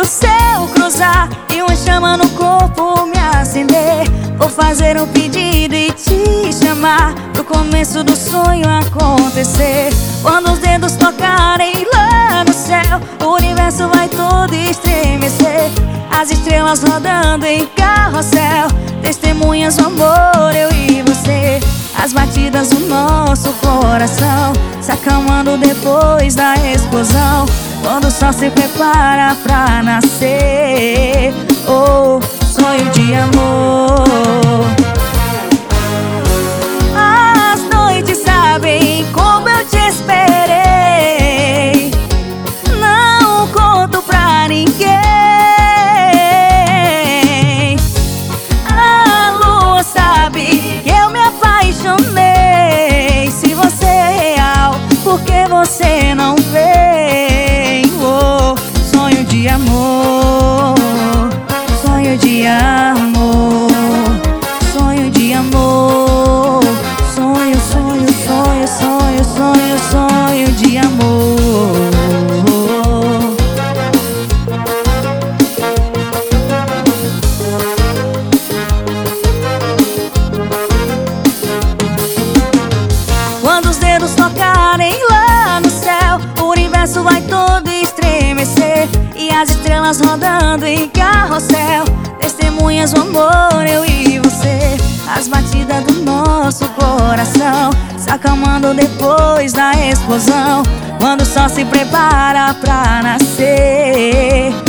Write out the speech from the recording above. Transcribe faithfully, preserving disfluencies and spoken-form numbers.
o céu cruzar e uma chama no corpo me acender. Vou fazer um pedido e te chamar pro começo do sonho acontecer. Quando os dedos tocarem lá no céu, o universo vai todo estremecer. As estrelas rodando em carrossel, testemunhas do amor, eu e você. As batidas do nosso coração se acalmando depois da explosão, quando o sol se prepara pra nascer. Oh, sonho de amor. As noites sabem como eu te esperei. Não conto pra ninguém. A lua sabe que eu me apaixonei. Se você é real, por que você não vem? Oh, sonho de amor, sonho de amor, sonho de amor, sonho, sonho, sonho, sonho, sonho, sonho de amor. Quando os dedos tocarem lá no céu, o universo vai todo estremecer. E as estrelas rodando em carrossel, testemunhas do amor, eu e você. As batidas do nosso coração se acalmando depois da explosão, quando o sol se prepara pra nascer.